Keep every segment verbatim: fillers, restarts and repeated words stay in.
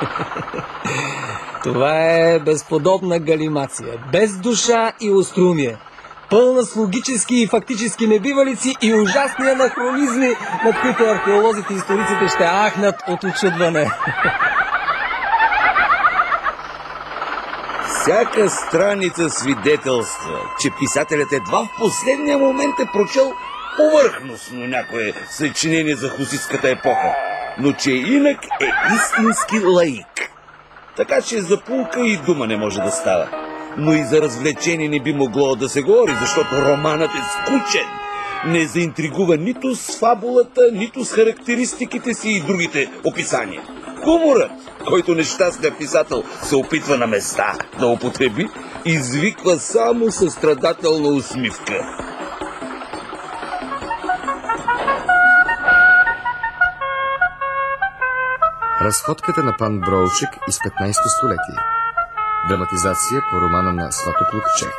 Това е безподобна галимация, без душа и острумие, пълна с логически и фактически небивалици и ужасни анахронизми, над които археолозите и историците ще ахнат от учудване. Всяка страница свидетелства, че писателят едва в последния момент е прочел повърхностно някое съчинение за хуситската епоха, но че инак е истински лаик. Така че за пулка и дума не може да става. Но и за развлечение не би могло да се говори, защото романът е скучен. Не заинтригува нито с фабулата, нито с характеристиките си и другите описания. Хуморът, който нещастният писател се опитва на места да употреби, извиква само състрадателна усмивка. Разходката на пан Броучек из петнайсето столетие. Драматизация по романа на Сватоплук Чех.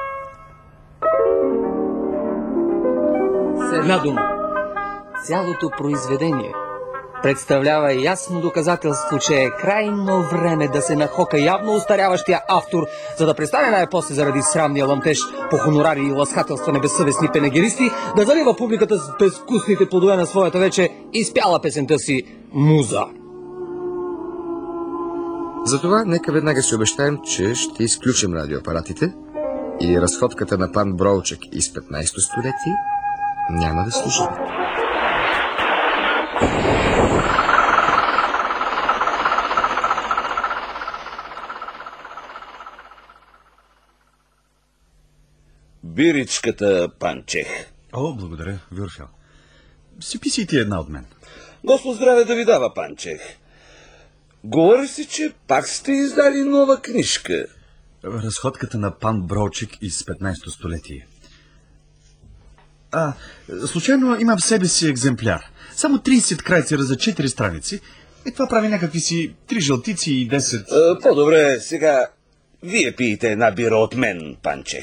С една дума, цялото произведение представлява ясно доказателство, че е крайно време да се нахока явно устаряващия автор, за да престане най-после заради срамния ламтеж по хонорари и ласкателства на безсъвестни пенегеристи, да залива публиката с безвкусните плодове на своята вече изпяла песента си муза. Затова нека веднага си обещаем, че ще изключим радиоапаратите и разходката на пан Броучек из петнайсето столетие няма да служи. Биричката, пан Чех. О, благодаря, Вюрфел. Си писите една от мен. Господ здраве да ви дава, пан Чех. Говори се, че пак сте издали нова книжка. Разходката на пан Броучек из петнайсето столетие. А, случайно имам в себе си екземпляр. Само трийсет крайцера за четири страници. И това прави някакви си три жълтици и десет... А, по-добре, сега вие пиете една бира от мен, пан Чех.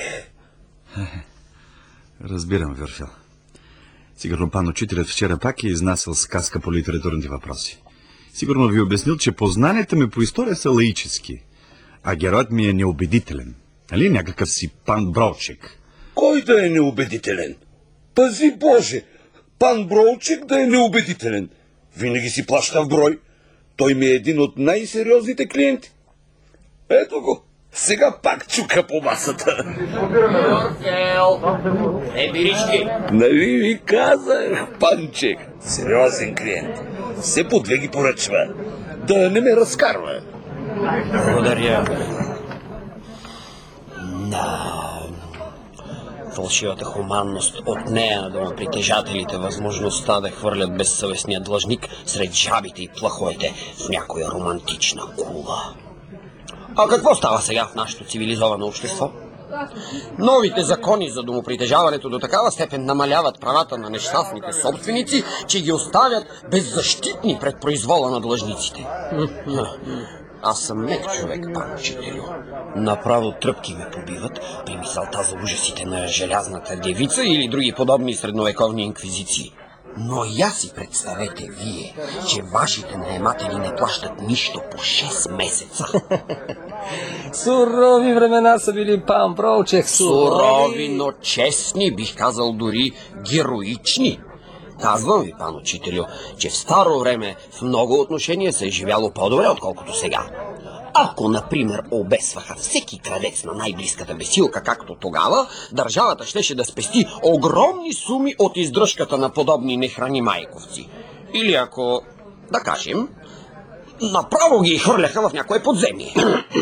Разбирам, Вюрфел. Сигурно пан учителят вчера пак е изнасял сказка по литературните въпроси. Сигурно ви обяснил, че познанията ми по история са лаически, а героят ми е неубедителен. Нали някакъв си пан Броучек? Кой да е неубедителен? Пази Боже! Пан Броучек да е неубедителен. Винаги си плаща в брой. Той ми е един от най-сериозните клиенти. Ето го. Сега пак чука по масата. Е, бирички! Нали ви казах, панчек. Сериозен клиент. Все по две ги поръчва. Да не ме разкарва. Благодаря. На фалшивата хуманност от нея на домопритежателите възможността да хвърлят безсъвестния длъжник сред жабите и плахоите в някоя романтична кула. А какво става сега в нашето цивилизовано общество? Новите закони за домопритежаването до такава степен намаляват правата на нещастните собственици, че ги оставят беззащитни пред произвола на длъжниците. Аз съм мек човек, пан учителю. Направо тръпки ме побиват при мисълта за ужасите на желязната девица или други подобни средновековни инквизиции. Но я си представете вие, че вашите наематели не плащат нищо по шест месеца. Сурови времена са били, пан Броучек. Сурови, но честни, бих казал дори героични. Казвам ви, пан учителю, че в старо време в много отношения се е живяло по-добре, отколкото сега. Ако, например, обесваха всеки крадец на най-близката бесилка, както тогава, държавата щеше да спести огромни суми от издръжката на подобни нехрани майковци. Или ако, да кажем, направо ги хвърляха в някое подземие.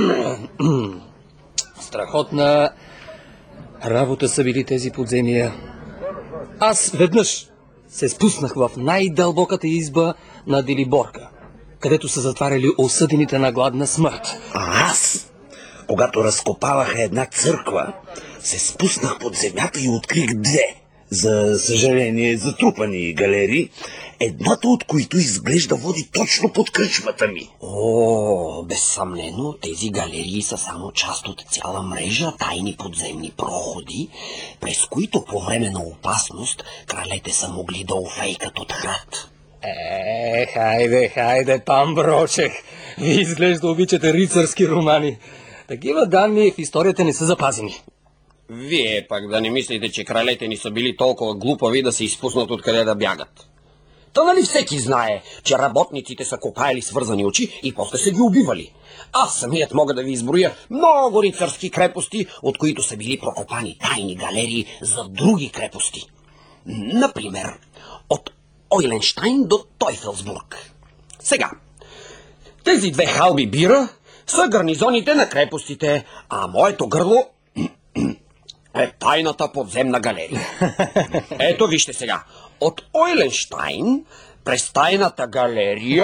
Страхотна работа са били тези подземия. Аз веднъж се спуснах в най-дълбоката изба на Делиборка, където са затваряли осъдените на гладна смърт. А аз, когато разкопаваха една църква, се спуснах под земята и открих две, за съжаление, затрупани галерии, едната от които изглежда води точно под кръчмата ми. О, безсъмнено, тези галерии са само част от цяла мрежа тайни подземни проходи, през които по време на опасност кралете са могли да офейкат от храд. Е, хайде, хайде, пан Брочек. Вие изглежда обичате рицарски романи. Такива данни в историята не са запазени. Вие пак да не мислите, че кралете ни са били толкова глупави да се изпуснат откъде да бягат. Та нали всеки знае, че работниците са копаели свързани очи и после са ги убивали. Аз самият мога да ви изброя много рицарски крепости, от които са били прокопани тайни галерии за други крепости. Например, от Ойленщайн до Тойфелсбург. Сега, тези две халби бира са гарнизоните на крепостите, а моето гърло е тайната подземна галерия. Ето вижте сега. От Ойленщайн през тайната галерия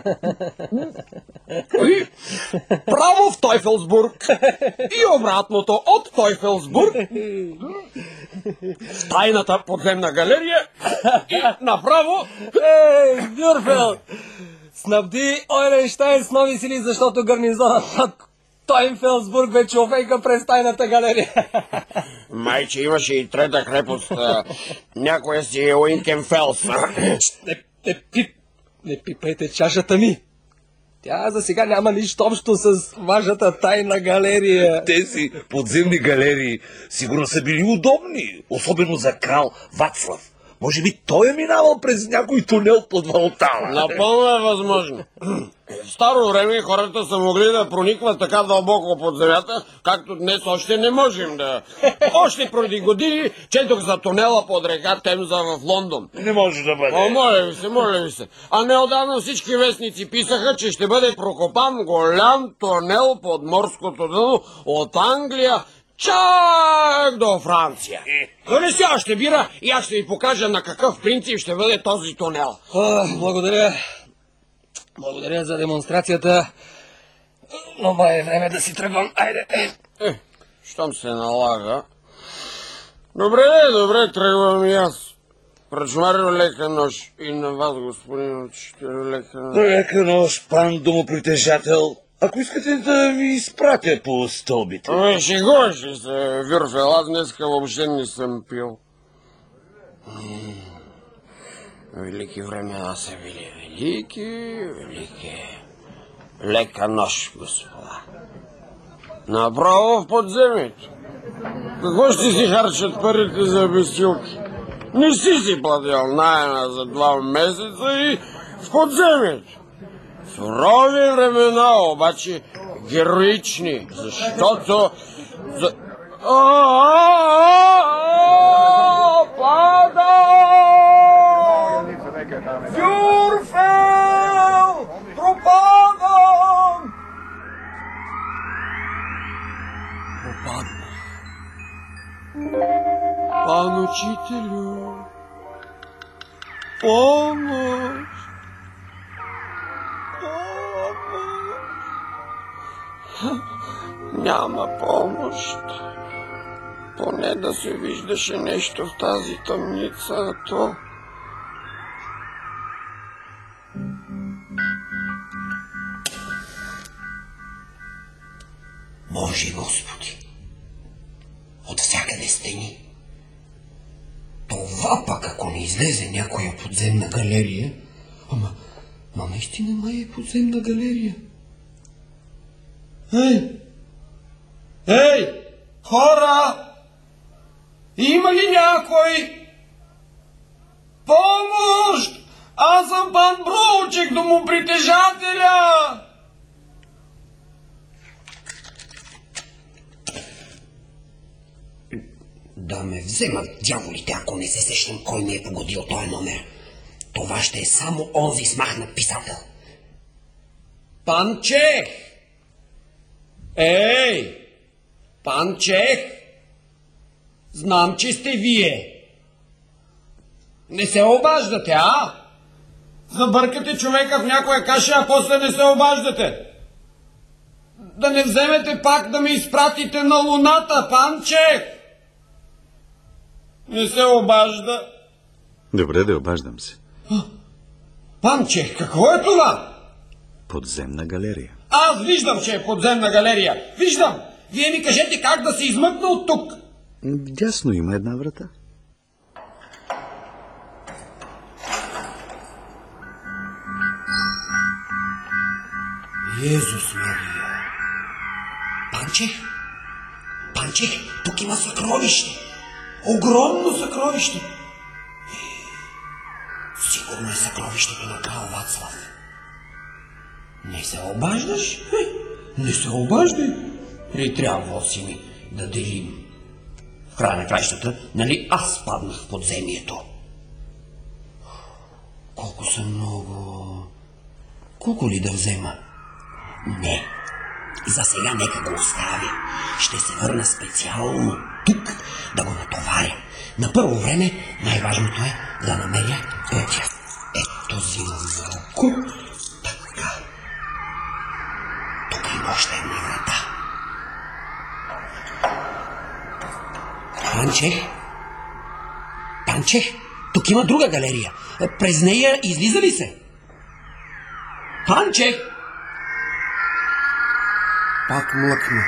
и право в Тойфелсбург и обратното от Тойфелсбург в тайната подземна галерия и направо. Ей, Бюрфел! Снабди Ойленщайн с нови сили, защото гарнизонът на Тойфелсбург бе човека през тайната галерия. Майче имаше и трета крепост. Някоя си е Уинкенфелс. Не, не, пип, не пипайте чашата ми. Тя за сега няма нищо общо с вашата тайна галерия. Тези подземни галерии сигурно са били удобни, особено за крал Вацлав. Може би той е минавал през някой тунел под Валтала. Напълно е възможно. В старо време хората са могли да проникват така дълбоко под земята, както днес още не можем да... Още преди години четох за тунела под река Темза в Лондон. Не може да бъде. О, моля ви се, моля ви се. А неотдавна всички вестници писаха, че ще бъде прокопан голям тунел под морското дъно от Англия чак до Франция. Донеси още бира и аз ще ви покажа на какъв принцип ще бъде този тунел. О, благодаря. Благодаря за демонстрацията. Но май е време да си тръгвам. Айде. Е, щом се налага. Добре, добре, тръгвам и аз. Пречмарю лека нощ. И на вас, господин учител, лека нощ. Лека нощ, пан домопритежател. Ако искате да ви изпратя по стълбите. Ами, шегуваш ли се, Вюрфел? Аз днеска въобще не съм пил. Велики времена са били велики, велики. Лека нощ, господа. Направо в подземието. Какво ще си харчат парите за бестилки? Не си си платил найема за два месеца и в подземието. Сурови времена, обаче героични, защото... За... Падам! Вюрфел! Пропадам! Пропадна. Пан учителю, помощ! Няма помощ. Поне да се виждаше нещо в тази тъмница, а то... Боже Господи! От всякъде стени. Това пак, ако не излезе някоя подземна галерия... Ама, ма наистина май е подземна галерия. Ей! Ей! Хора! Има ли някой? Помощ! Аз съм пан Брочек, домопритежателя! Да ме вземат дяволите, ако не се сещам кой ми е погодил този номер. Това ще е само онзи смахнат писател. Пан Чех! Ей! Пан Чех! Знам, че сте вие. Не се обаждате, а? Забъркате човека в някоя каша, а после не се обаждате. Да не вземете пак да ме изпратите на луната, пан Чех! Не се обажда. Добре, да обаждам се. Пан Чех, какво е това? Подземна галерия. Аз виждам, че е подземна галерия. Виждам! Вие ми кажете как да се измъкна от тук. Дясно има една врата. Езус Мария. Панче? Панче, тук има съкровище. Огромно съкровище. Сигурно е съкровището на крал Вацлав. Не се обаждаш? Не се обаждай. Не трябва си ми да делим. В края на краищата, нали аз паднах в подземието. Колко са много... Колко ли да взема? Не. За сега нека го оставя. Ще се върна специално тук да го натоваря. На първо време най-важното е да намеря пътя. Ето взимам малко. Така. Тук има още една врата. Панче? Панче? Тук има друга галерия. През нея излиза ли се? Панче! Пак млъкна.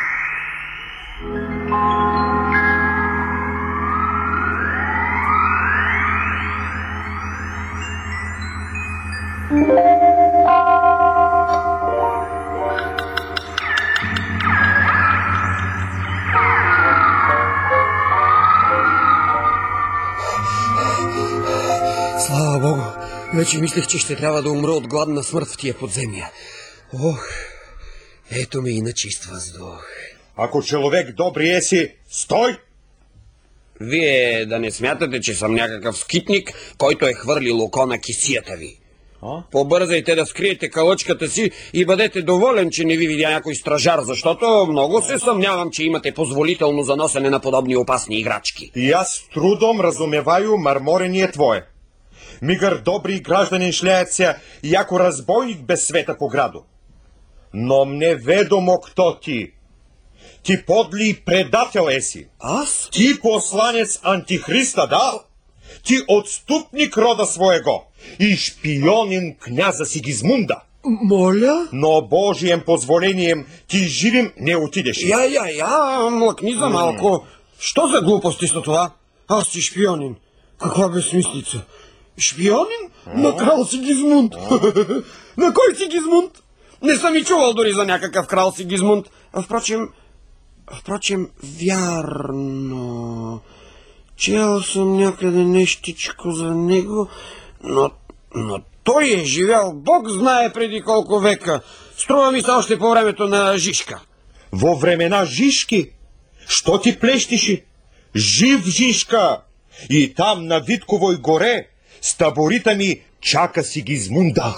Слава Богу, вече мислех, че ще трябва да умра от гладна смърт в тия подземия. Ох, ето ме и на чист въздух. Ако човек добри еси, стой! Вие да не смятате, че съм някакъв скитник, който е хвърлил око на кисията ви. А? Побързайте да скриете калъчката си и бъдете доволен, че не ви видя някой стражар, защото много се съмнявам, че имате позволително за носене на подобни опасни играчки. И аз трудом разумеваю марморение твое. Мигър добри гражданин шляят се, яко разбойник без света по градо. Но мне ведомо кто ти. Ти подли предател еси. Аз? Ти посланец антихриста, да? Ти отступник рода своего и шпионин княза Сигизмунда. Моля? Но Божием позволением ти живим не отидеш. Я, я, я, млъкни за малко. Що за глупости са това? Аз си шпионин. Каква безсмислица? Шпионин? На крал Сигизмунд. На кой Сигизмунд? Не съм и чувал дори за някакъв крал Сигизмунд. Впрочем, впрочем, вярно. Чел съм някъде нещичко за него, но, но той е живял, Бог знае преди колко века. Струва ми се още по времето на Жишка. Во времена Жишки? Що ти плещиши? Жив Жишка! И там на Витковой горе с таборита ми чака Сигизмунда.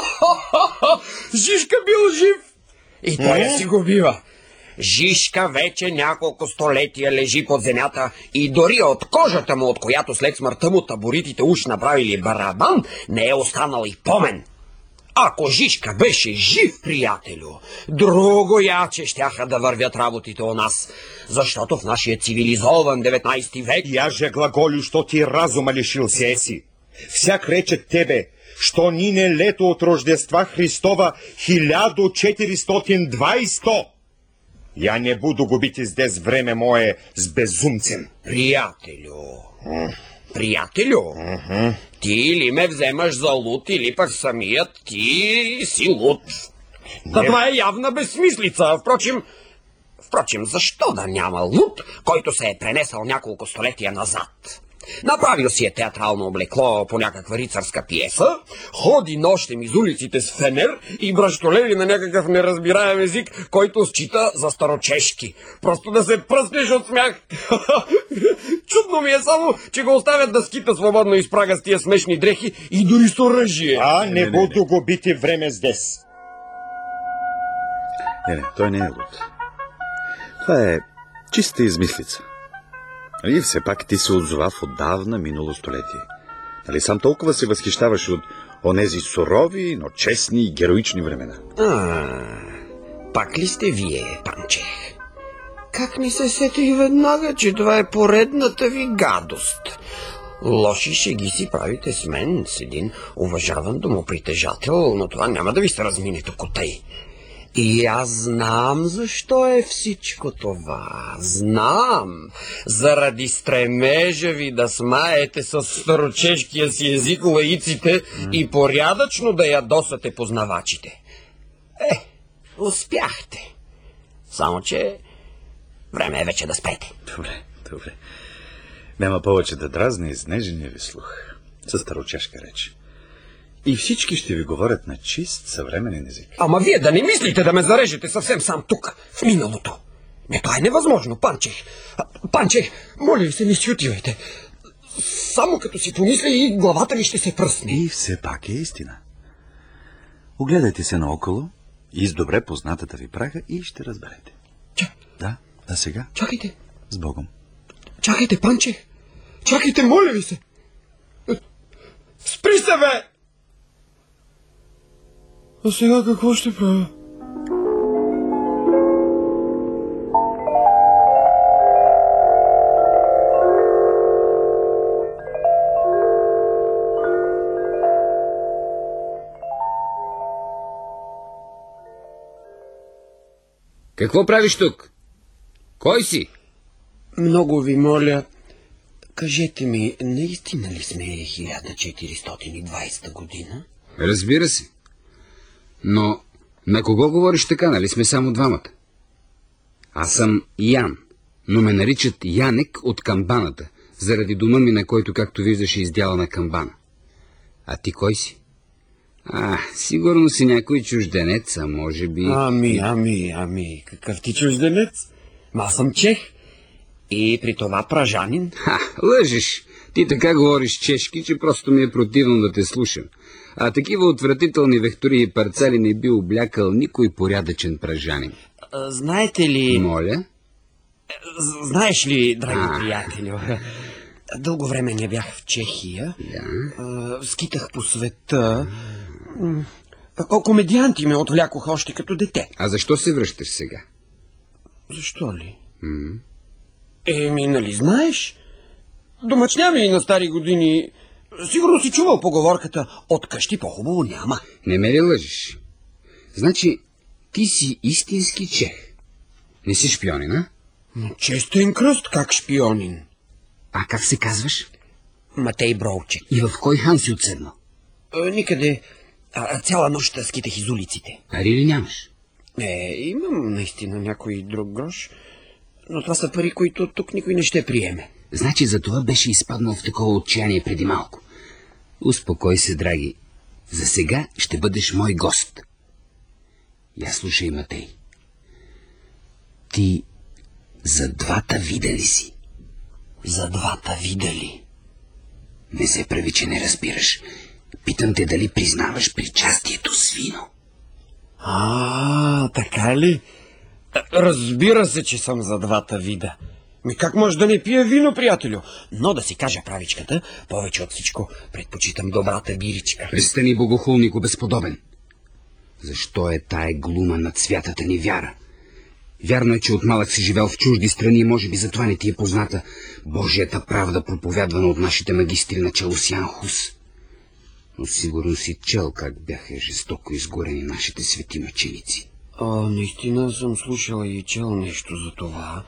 Жишка бил жив! И той си го бива. Жишка вече няколко столетия лежи под земята и дори от кожата му, от която след смъртта му таборитите уж направили барабан, не е останал и помен. Ако Жишка беше жив, приятелю, друго яче щяха да вървят работите у нас, защото в нашия цивилизован деветнайсети век... Я же глаголю, що ти разума лишил се еси. Всяк рече тебе, що нине лето от Рождества Христова хиляда четиристотин двайсето. Я не буду губити здесь време мое с безумцем. Приятелю, приятелю, Uh-huh. ти или ме вземаш за луд, или пък самият ти си луд. Та Не. това е явна безсмислица. Впрочем, впрочем, защо да няма луд, който се е пренесъл няколко столетия назад? Направил си е театрално облекло по някаква рицарска пиеса, ходи нощем из улиците с фенер и бръщолеви на някакъв неразбираем език, който счита за старочешки. Просто да се пръснеш от смях. Чудно ми е само, че го оставят да скита свободно из прага с тия смешни дрехи и дори с оръжие. А, не, не буду губити време здесь. Не, не, той не е луд. Това е чиста измислица. И все пак ти се отзова в отдавна минало столетие. Нали сам толкова се възхищаваш от онези сурови, но честни и героични времена? А, пак ли сте вие, Панче? Как ни се сетих веднага, че това е поредната ви гадост? Лоши шеги си правите с мен, с един уважаван домопритежател, но това няма да ви се размине токотей. И аз знам защо е всичко това. Знам. Заради стремежа ви да смаете с старочешкия си език лаиците и порядъчно да ядосате познавачите. Е, Успяхте. Само, че време е вече да спрете. Добре, добре. Няма повече да дразни изнежения ви слух. Със старочешка реч. И всички ще ви говорят на чист съвременен език. Ама вие да не мислите да ме зарежете съвсем сам тук, в миналото. Не, това е невъзможно, Панчех. Панчех, моля ви се, не си отивайте. Само като си помисля и главата ви ще се пръсне. И все пак е истина. Огледайте се наоколо и с добре познатата ви прага и ще разберете. Ча... Да, а сега? Чакайте. С Богом. Чакайте, Панчех. Чакайте, моля ви се. Спри се, бе! А сега какво ще правя? Какво правиш тук? Кой си? Много ви моля, кажете ми, наистина ли сме хиляда четиристотин и двадесета година? Разбира се. Но на кого говориш така, нали сме само двамата? Аз съм Ян, но ме наричат Янек от камбаната, заради дома ми, на който, както виждаш, е издялана камбана. А ти кой си? А, сигурно си някой чужденец, а може би... Ами, ами, ами, какъв ти чужденец? Аз съм чех. И при това пражанин. Ха, лъжеш. Ти така говориш чешки, че просто ми е противно да те слушам. А такива отвратителни вехтори и парцали не би облякал никой порядъчен пражанин. А, знаете ли... Моля? Знаеш ли, драги А. приятелю, дълго време не бях в Чехия. Да. А, скитах по света. А, комедианти ме отвлякоха още като дете. А защо се връщаш сега? Защо ли? М? Еми, нали знаеш? Домачня ми на стари години... Сигурно си чувал поговорката «От къщи по-хубаво няма». Не ме ли лъжеш? Значи, ти си истински чех. Не си шпионин, а? Но честен кръст, как шпионин. А как се казваш? Матей Броучек. И в кой хан си отседнал? А, никъде. А, цяла нощ скитах из улиците. Пари ли нямаш? Е, имам наистина някой друг грош, но това са пари, които тук никой не ще приеме. Значи за това беше изпаднал в такова отчаяние преди малко. Успокой се, драги. За сега ще бъдеш мой гост. Я слушай, Матей. Ти за двата вида ли си? За двата вида ли? Не се прави, че не разбираш. Питам те дали признаваш причастието с вино. А, така ли? Разбира се, че съм за двата вида. Ми как може да не пия вино, приятелю? Но да си кажа правичката, повече от всичко предпочитам добрата биричка. Престани, богохулнико безподобен. Защо е тая глума над святата ни вяра? Вярно е, че от малък си живел в чужди страни и може би затова не ти е позната Божията правда, проповядвана от нашите магистри на чело с Ян Хус. Но сигурно си чел как бяха жестоко изгорени нашите свети мъченици. А, наистина съм слушала и чел нещо за това,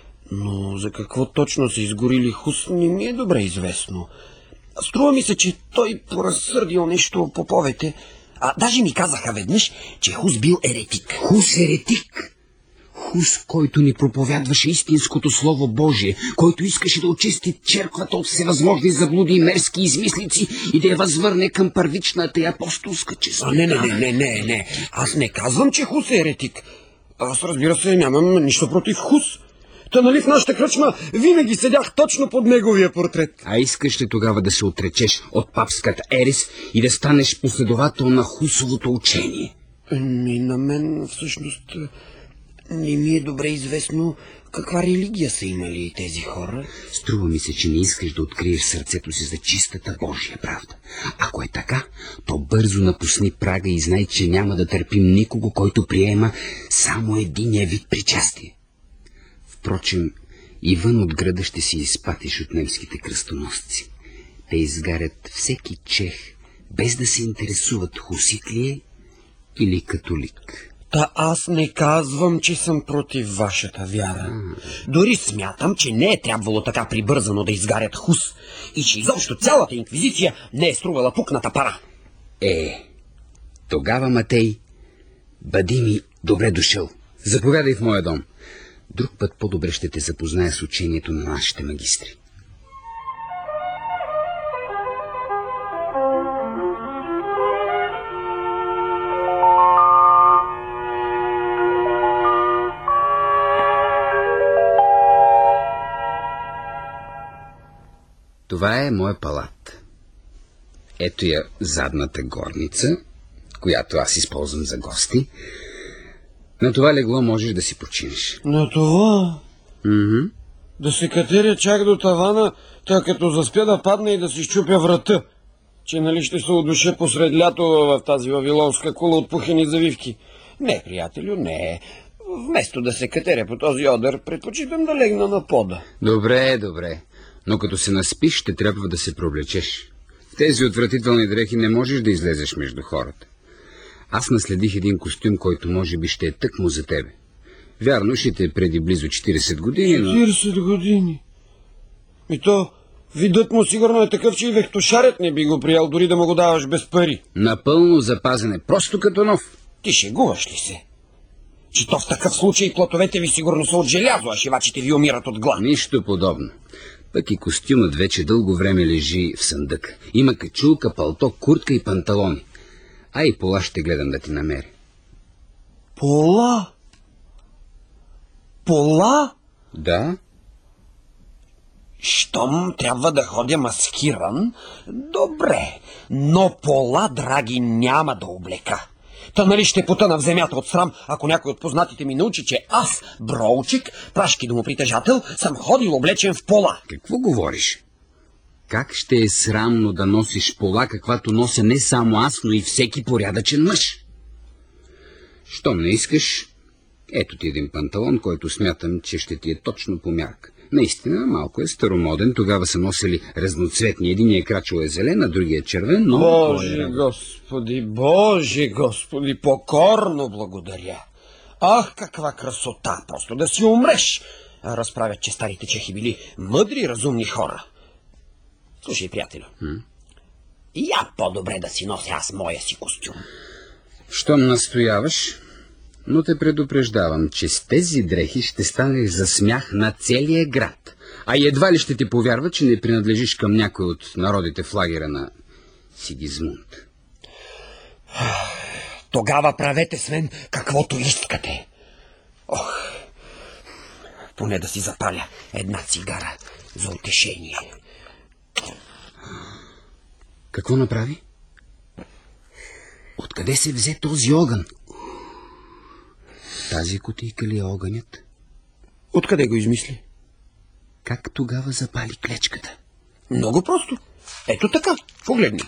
но за какво точно са изгорили Хус не ми е добре известно. Струва ми се, че той поразсърдил нещо по поповете, а даже ми казаха веднъж, че Хус бил еретик. Хус еретик? Хус, който ни проповядваше истинското слово Божие, който искаше да очисти черквата от всевъзможни заблуди и мерски измислици и да я възвърне към първичната и апостолска честота. А, не, не, не, не, не, не. Аз не казвам, че Хус е еретик. Аз, разбира се, нямам нищо против Хус. Та нали в нашата кръчма винаги седях точно под неговия портрет. А искаш ли тогава да се отречеш от папската ерес и да станеш последовател на Хусовото учение? Ами, на мен всъщност не ми е добре известно каква религия са имали тези хора. Струва ми се, че не искаш да откриеш сърцето си за чистата Божия правда. Ако е така, то бързо напусни прага и знай, че няма да търпим никого, който приема само единия вид причастие. Впрочем, и вън от града ще си изпатиш от немските кръстоносци. Те изгарят всеки чех, без да се интересуват хусит ли е или католик. Та аз не казвам, че съм против вашата вяра. Дори смятам, че не е трябвало така прибързано да изгарят Хус и че изобщо цялата инквизиция не е струвала пукната пара. Е, тогава, Матей, бъди ми Добре дошъл. Заповядай в моя дом. Друг път по-добре ще те запозная с учението на нашите магистри. Това е моя палат. Ето я задната горница, която аз използвам за гости. На това легло можеш да си починеш. На това? Mm-hmm. Да се катеря чак до тавана, тъй като заспя да падне и да си щупя врата. Че нали ще се удуша посред лято в тази вавилонска кула от пухени завивки. Не, приятелю, не. Вместо да се катеря по този одър, предпочитам да легна на пода. Добре, добре. Но като се наспиш, ще трябва да се провлечеш. В тези отвратителни дрехи не можеш да излезеш между хората. Аз наследих един костюм, който може би ще е тъкмо за тебе. Вярно, ще те преди близо четиридесет години, но... четиридесет години? И то, видът му сигурно е такъв, че и вехтошарят не би го приял, дори да му го даваш без пари. Напълно запазен е, просто като нов. Ти шегуваш ли се? Че то в такъв случай платовете ви сигурно са от желязо, а шивачите ви умират от глад. Нищо подобно. Пък и костюмът вече дълго време лежи в съндък. Има качулка, палто, куртка и панталони. А и пола ще гледам да ти намеря. Пола? Пола? Да. Щом трябва да ходя маскиран, добре, но пола, драги, няма да облека. Та нали ще потъна в земята от срам, ако някой от познатите ми научи, че аз, Броучик, прашки домопритежател, съм ходил облечен в пола. Какво говориш? Как ще е срамно да носиш пола, каквато нося не само аз, но и всеки порядъчен мъж? Щом не искаш, ето ти един панталон, който смятам, че ще ти е точно по мярка. Наистина, малко е старомоден, тогава са носили разноцветни. Единият крачо е зелен, а другия е червен, но... Боже Господи, Боже Господи, покорно благодаря. Ах, каква красота, просто да си умреш. Разправят, че старите чехи били мъдри, разумни хора. Слушай, приятелю, М? я по-добре да си нося аз моя си костюм. Щом настояваш, но те предупреждавам, че с тези дрехи ще станеш за смях на целия град. А и едва ли ще ти повярва, че не принадлежиш към някой от народите в лагера на Сигизмунд. Тогава правете с мен каквото искате. Ох, поне да си запаля една цигара за утешение. Какво направи? Откъде се взе този огън? Тази кутийка ли е огънят? Откъде го измисли? Как тогава запали клечката? Много просто. Ето така. Погледни.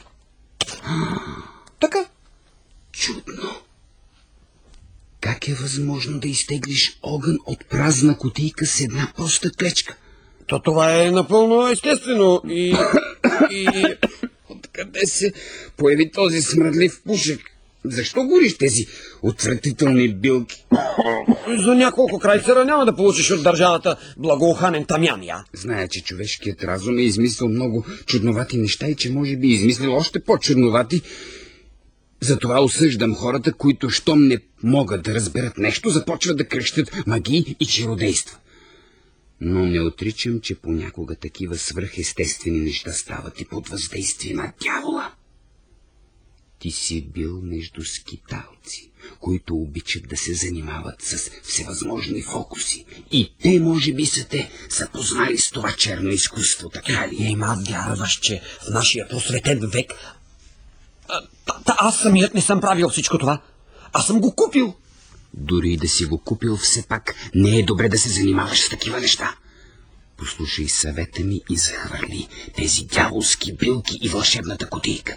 Така. Чудно. Как е възможно да изтеглиш огън от празна кутийка с една проста клечка? То това е напълно естествено и... и... Откъде се появи този смръдлив пушек? Защо гориш тези отвратителни билки? За няколко крайцера няма да получиш от държавата благоуханен тамян, я. Зная, че човешкият разум е измислил много чудновати неща и че може би е измислил още по-чудновати. Затова осъждам хората, които щом не могат да разберат нещо, започват да крещят магии и чародейства. Но не отричам, че понякога такива свръхестествени неща стават и под въздействие на дявола. Ти си бил между скиталци, които обичат да се занимават с всевъзможни фокуси. И те, може би, са те запознали с това черно изкуство, така ли? Нима вярваш, че в нашия просветен век... А, та, аз самият не съм правил всичко това. Аз съм го купил. Дори да си го купил, все пак не е добре да се занимаваш с такива неща. Послушай съвета ми и захвърли тези дяволски билки и вълшебната кутийка.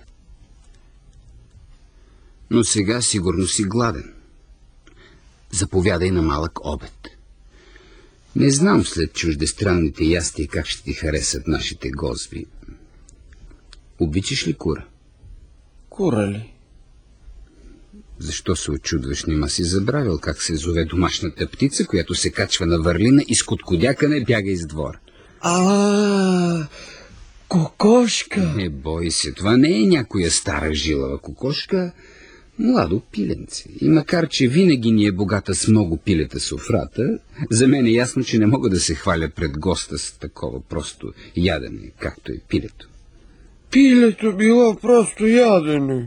Но сега сигурно си гладен. Заповядай на малък обед. Не знам след чуждестранните ястия как ще ти харесат нашите гозби. Обичаш ли кура? Кура ли? Защо се очудваш? Нима си забравил как се зове домашната птица, която се качва на върлина и с коткодяка не бяга из двора. А, кокошка. Не бой се, това не е някоя стара жилава кокошка. Младо пиленце. И макар, че винаги ни е богата с много пилета софрата, за мен е ясно, че не мога да се хваля пред госта с такова просто ядене, както е пилето. Пилето било просто ядене.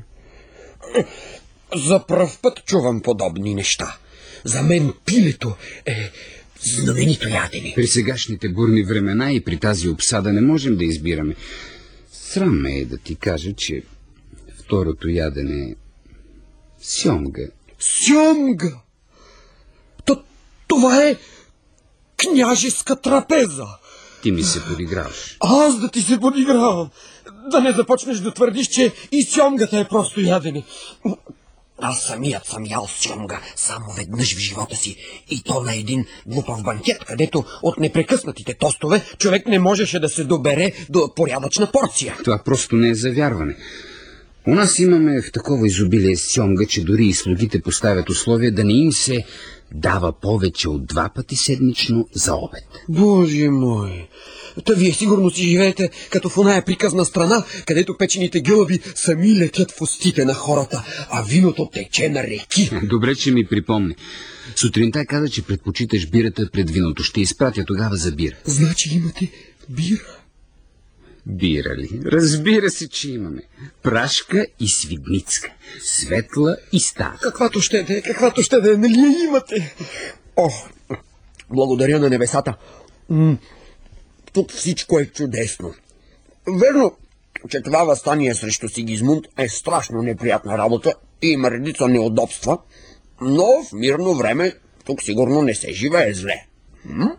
За пръв път чувам подобни неща. За мен пилето е знаменито ядене. При сегашните бурни времена и при тази обсада не можем да избираме. Срам ме е да ти кажа, че второто ядене е сьомга. Сьомга? То, това е княжеска трапеза. Ти ми се подиграваш. Аз да ти се подигравам. Да не започнеш да твърдиш, че и сьомгата е просто ядене. Аз самият съм ял сьомга само веднъж в живота си. И то на един глупав банкет, където от непрекъснатите тостове човек не можеше да се добере до порядъчна порция. Това просто не е за вярване. У нас имаме в такова изобилие сьомга, че дори и слугите поставят условие да не им се дава повече от два пъти седмично за обед. Боже мой! Та вие сигурно си живеете като в оная приказна страна, където печените гълъби сами летят в устите на хората, а виното тече на реки. Добре, че ми припомни. Сутринта каза, че предпочиташ бирата пред виното. Ще изпратя тогава за бира. Значи имате бира? Бира ли? Разбира се, че имаме. Прашка и свидницка. Светла и стара. Каквато ще да е, каквато ще да е, нали я имате? О, благодаря на небесата. М- тук всичко е чудесно. Верно, че това въстание срещу Сигизмунд е страшно неприятна работа и има редица неудобства, но в мирно време тук сигурно не се живее зле. М?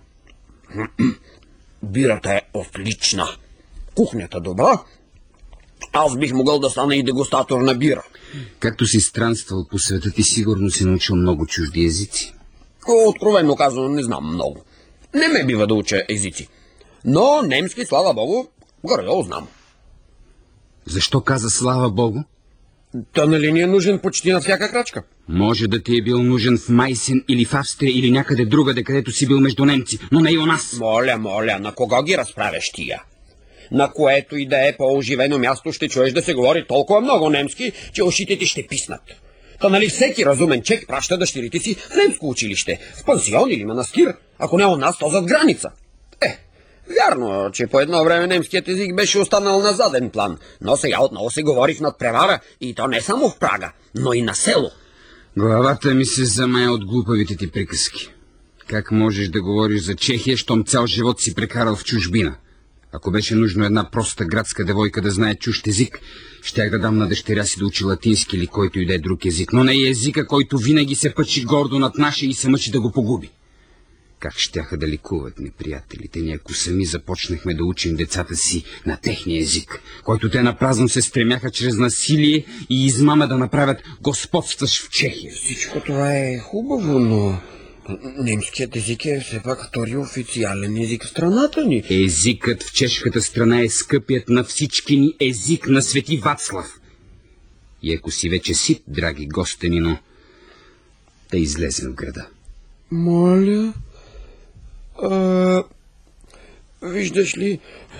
Бирата е отлична. Кухнята добра. Аз бих могъл да стана и дегустатор на бира. Както си странствал по света, ти сигурно си научил много чужди езици. Откровенно казано, не знам много. Не ме бива да уча езици. Но немски, слава богу, горе-долу знам. Защо каза слава богу? Та нали ни е нужен почти на всяка крачка? Може да ти е бил нужен в Майсен или в Австрия или някъде другаде, където си бил между немци, но не и у нас. Моля, моля, на кого ги разправяш тия? На което и да е по-оживено място ще чуеш да се говори толкова много немски, че ушите ти ще писнат. Та нали всеки разумен чек праща дъщерите си в немско училище, в пансион или манастир, ако не у нас, то зад граница. Е, вярно, че по едно време немският език беше останал на заден план, но сега отново се говори в надпревара, и то не само в Прага, но и на село. Главата ми се замая от глупавите ти приказки. Как можеш да говориш за Чехия, щом цял живот си прекарал в чужбина? Ако беше нужно една проста градска девойка да знае чужд език, щях да дам на дъщеря си да учи латински или който и да е друг език, но не и езика, който винаги се пъчи гордо над нашия и се мъчи да го погуби. Как щяха да ликуват неприятелите ни, ако сами започнахме да учим децата си на техния език, който те напразно се стремяха чрез насилие и измама да направят господстващ в Чехия. Всичко това е хубаво, но немският език е все пак втори официален език в страната ни. Езикът в чешката страна е скъпият на всички ни език на Свети Вацлав. И ако си вече сит, драги гостенино, да излезем в града. Моля... А, виждаш ли...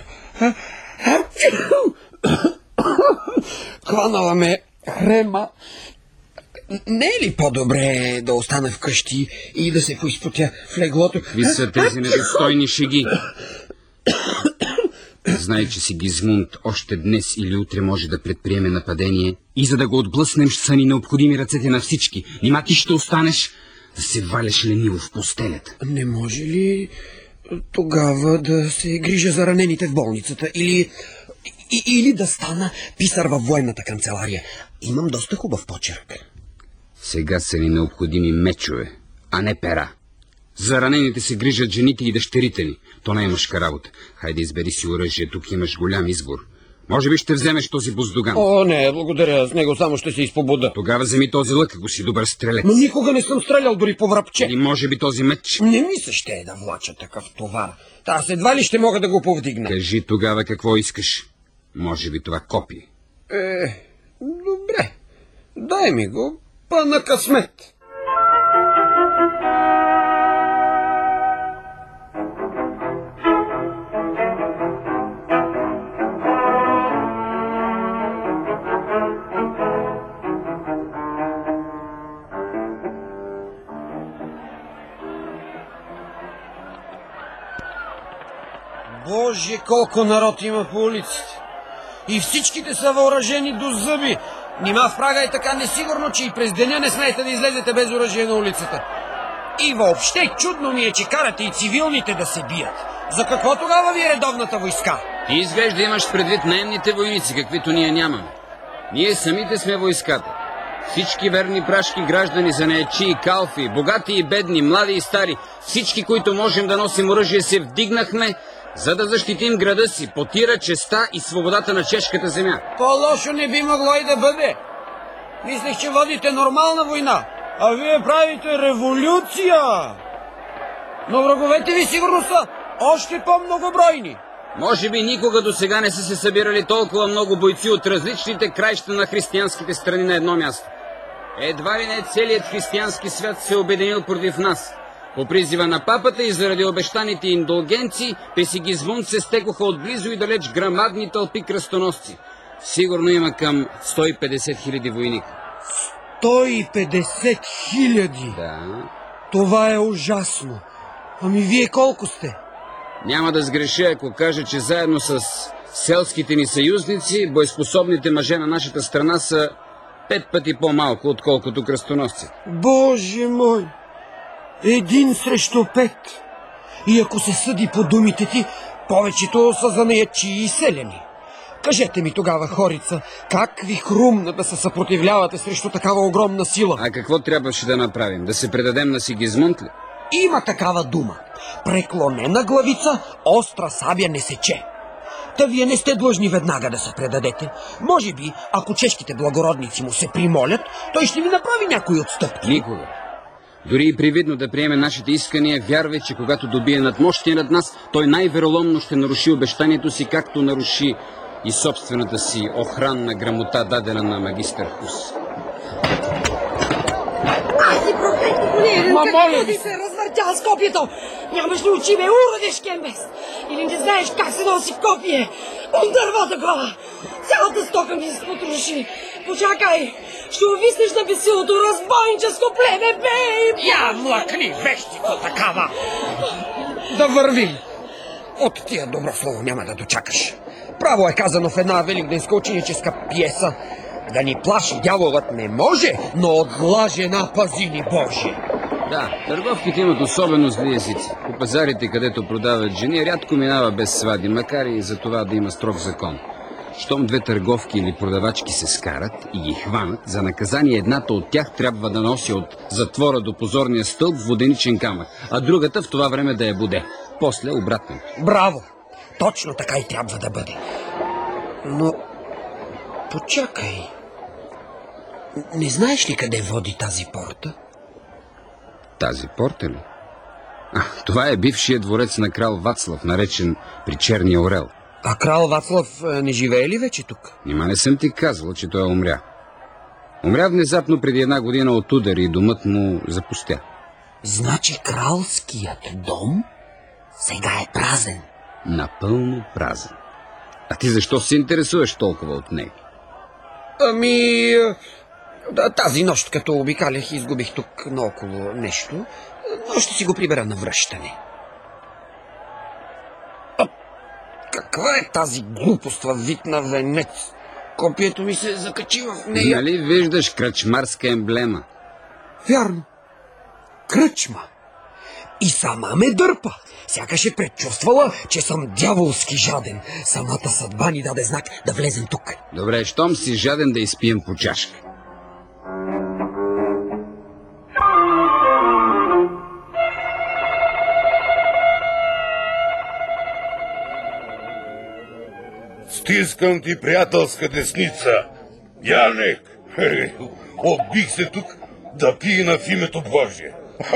Хванала ме хрема. Не е ли по-добре да остана вкъщи и да се поизпотя в леглото? Какви са тези недостойни шеги? Знай, че Сигизмунд още днес или утре може да предприеме нападение и за да го отблъснем ще са ни необходими ръцете на всички. Нима ти ще останеш да се валяш лениво в постелята. Не може ли тогава да се грижа за ранените в болницата или... И, или да стана писар във военната канцелария? Имам доста хубав почерк. Сега са ни необходими мечове, а не пера. За ранените се грижат жените и дъщерите ни. То не е мъжка работа. Хайде, избери си оръжие, тук имаш голям избор. Може би ще вземеш този буздуган. О, не, благодаря, с него само ще се изпобуда. Тогава вземи този лък, ако си добър стрелец. Но никога не съм стрелял дори по врабче. Или може би този меч? Не ми се ще е да влача такъв товар. Та аз едва ли ще мога да го повдигна. Кажи тогава какво искаш. Може би това копие. Е, добре. Дай ми го, па на късмет. Боже, колко народ има по улиците. И всичките са въоръжени до зъби. Нима в Прага е така несигурно, че и през деня не смеете да излезете без оръжие на улицата. И въобще чудно ми е, че карате и цивилните да се бият. За какво тогава ви е редовната войска? Ти изглежда имаш предвид наемните войници, каквито ние нямаме. Ние самите сме войската. Всички верни прашки граждани, занаятчи и калфи, богати и бедни, млади и стари, всички, които можем да носим оръжие, се вдигнахме, за да защитим града си, потира честа и свободата на чешката земя. По-лошо не би могло и да бъде. Мислех, че водите нормална война, а вие правите революция. Но враговете ви сигурно са още по-многобройни. Може би никога до сега не са се събирали толкова много бойци от различните краища на християнските страни на едно място. Едва ли не целият християнски свят се е обединил против нас. По призива на папата и заради обещаните индулгенции, при Сигизмунд се стекоха отблизо и далеч грамадни тълпи кръстоносци. Сигурно има към сто и петдесет хиляди войника. сто и петдесет хиляди? Да. Това е ужасно. Ами вие колко сте? Няма да сгреша, ако кажа, че заедно с селските ни съюзници, боеспособните мъже на нашата страна са пет пъти по-малко, отколкото кръстоносци. Боже мой! Един срещу пет. И ако се съди по думите ти, повечето са занаятчи и селени. Кажете ми тогава, хорица, как ви хрумна да се съпротивлявате срещу такава огромна сила? А какво трябваше да направим? Да се предадем на Сигизмунд ли? Има такава дума. Преклонена главица, остра сабя не сече. Та вие не сте длъжни веднага да се предадете. Може би, ако чешките благородници му се примолят, той ще ви направи някои отстъпки. Никога. Дори и привидно да приеме нашите искания, вярвай, че когато добие надмощие над нас, той най-вероломно ще наруши обещанието си, както наруши и собствената си охранна грамота, дадена на магистър Хус. Аз си проклети големи, Ма, моля какво ви ти се развъртял с копието? Нямаш ли очи, бе, уроде шкембес? Или не знаеш как се носи копие? От дървата глава! Цялата стока ми се потроши. Почакай, ще увиснеш на бесилото разбойническо племе, бей! Я млъкни, вещица такава! Да вървим! От тия добро слово няма да дочакаш. Право е казано в една великденска ученическа пиеса. Да ни плаши дяволът не може, но от зла жена пази ни Боже. Да, търговките имат особено зли езици. По пазарите, където продават жени, рядко минава без свади, макар и за това да има строг закон. Щом две търговки или продавачки се скарат и ги хванат, за наказание едната от тях трябва да носи от затвора до позорния стълб воденичен камък, а другата в това време да я буде. После обратно. Браво! Точно така и трябва да бъде. Но... почакай. Не знаеш ли къде води тази порта? Тази порта ли? А, това е бившият дворец на крал Вацлав, наречен при Черния орел. А крал Вацлав не живее ли вече тук? Нима не съм ти казал, че той умря. Умря внезапно преди една година от удар и домът му запустя. Значи кралският дом сега е празен. Напълно празен. А ти защо се интересуваш толкова от него? Ами... да, тази нощ, като обикалях, изгубих тук наоколо нещо, но ще си го прибера на връщане. А, каква е тази глупост във вид на венец? Копието ми се закачи в нея. Нали виждаш кръчмарска емблема? Вярно. Кръчма. И сама ме дърпа. Сякаш е предчувствала, че съм дяволски жаден. Самата съдба ни даде знак да влезем тук. Добре, щом си жаден, да изпием по чашка. Стискам ти приятелска десница. Янек, отбих се тук да пина в името Божие.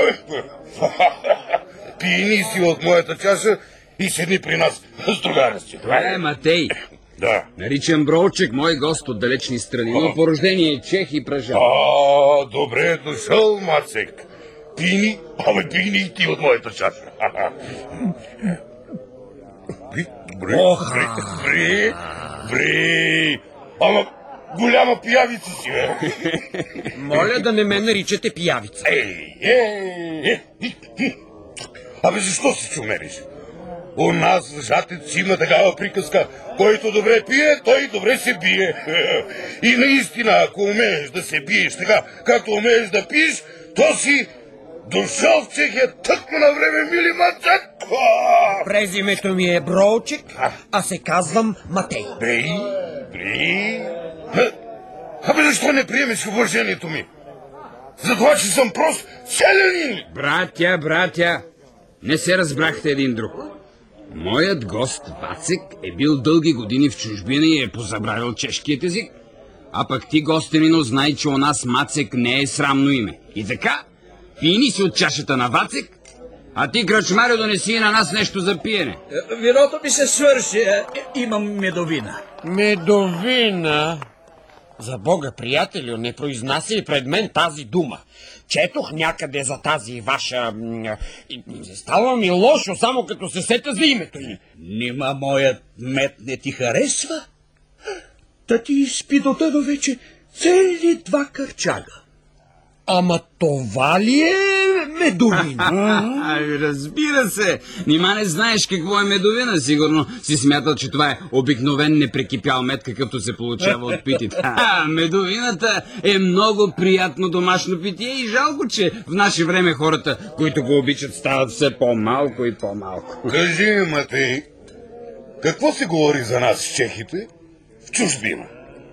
Пини си от моята чаша и седни при нас с другаря си. Е, Матей. Да. Наричам Броучек, мой гост от далечни страни, но по рождение е чех и пражан. А, добре е дошъл, Мацек. Пини, абе пини и ти от моята чаша. Добре, добре, добре, добре, добре. Ама голяма пиявица си, бе. Моля да не ме наричате пиявица. Ей, ей, ей. Абе, защо се чумериш? У нас в Жатец има такава приказка. Който добре пие, той добре се бие. И наистина, ако умееш да се биеш така, както умееш да пиеш, то си дошъл в Чехия тъкмо на време, мили Мацек. Презимето ми е Броучек, а се казвам Матей. Бей, бей. Абе, защо не приемеш уважението ми? За това, че съм прост селянин. Братя, братя, не се разбрахте един друг. Моят гост Вацек е бил дълги години в чужбина и е позабравил чешкият език. А пък ти, гостенино, знай, че у нас Мацек не е срамно име. И така, пини си от чашата на Вацек, а ти, кръчмарю, донеси на нас нещо за пиене. Виното ми се свърши. Имам медовина. Медовина? За Бога, приятелю, не произнася пред мен тази дума. Четох някъде за тази ваша... И става ми лошо, само като се сета за името й. Нима моят мед не ти харесва? Та ти изпи до тъдо вече цели два кърчага. Ама това ли е медовина? Ай, разбира се. Нима не знаеш какво е медовина. Сигурно си смятал, че това е обикновен непрекипял мед, какъвто се получава от питите. А, медовината е много приятно домашно питие и жалко, че в наше време хората, които го обичат, стават все по-малко и по-малко. Кажи, Матей, какво се говори за нас, чехите, в чужбина?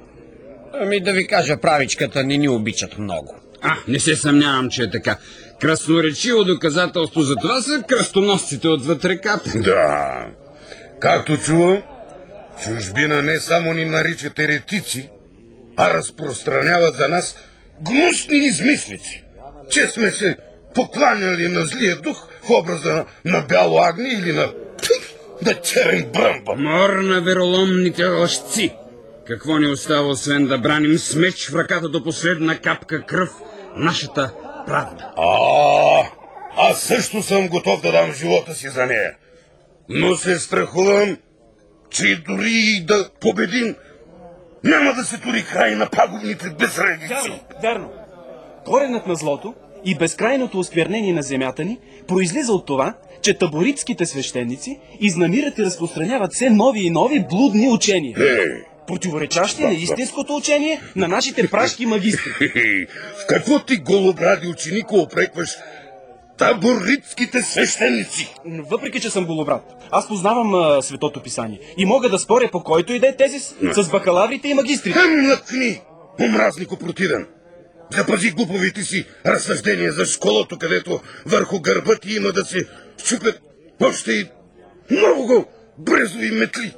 Ами да ви кажа, правичката не ни обичат много. А, не се съмнявам, че е така. Красноречиво доказателство за това са кръстоносците отвъд реката. Да. Както чувам, чужбина не само ни наричат еретици, а разпространяват за нас гнусни измислици, че сме се покланяли на злия дух в образа на, на бяло агне или на, на черен бръмба. Мор на вероломните лъжци! Какво ни остава, освен да браним с меч в ръката до последна капка кръв нашата правда? А, аз също съм готов да дам живота си за нея. Но се страхувам, че дори и да победим, няма да се тури край на пагубните безредици. Вярно, вярно. Коренът на злото и безкрайното осквернение на земята ни произлиза от това, че таборитските свещеници изнамират и разпространяват все нови и нови блудни учения. Е, противоречащи на истинското учение на нашите прашки магистри. В какво ти, голобради ученико, опрекваш таборитските свещеници? Въпреки, че съм голобрад, аз познавам а, Светото писание и мога да споря по който и да е тезис с бакалаврите и магистрите. Млъкни, омразнико противен! Запази глуповите си разсъждения за школото, където върху гърба ти има да се щупят още и много брезови метли.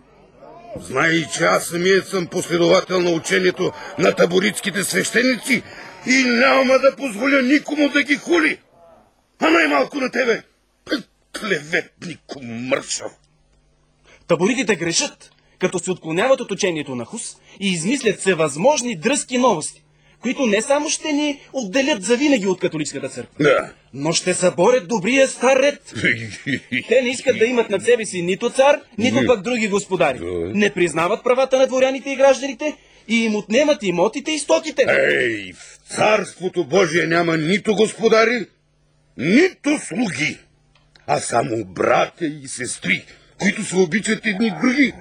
Знай, че аз самият съм последовател на учението на таборитските свещеници и няма да позволя никому да ги хули. А най-малко на тебе, клеветнико мършав. Таборитите грешат, като се отклоняват от учението на Хус и измислят всевъзможни дръзки новости, които не само ще ни отделят завинаги от католическата църква, да, но ще съборят добрия стар ред. Те не искат да имат над себе си нито цар, нито пък други господари. Не признават правата на дворяните и гражданите и им отнемат имотите и стоките. Ей, в царството Божие няма нито господари, нито слуги, а само братя и сестри, които се обичат едни други.